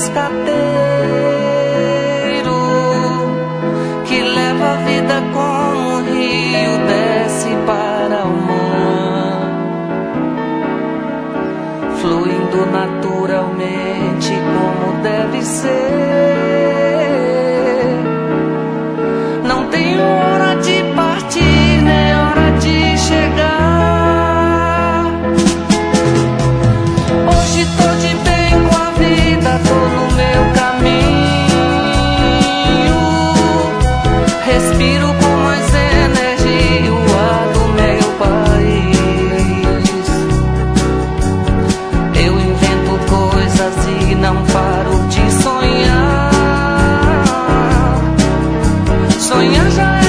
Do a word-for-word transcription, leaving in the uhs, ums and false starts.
pescadeiro que leva a vida como um rio desce para o mar, fluindo naturalmente como deve ser. Não tem hora de partir, nem hora de chegar. Hoje tô de bem com a vida, tô no meu caminho. Respiro com mais energia o ar do meu país. Eu invento coisas e não paro de sonhar. Sonhar já é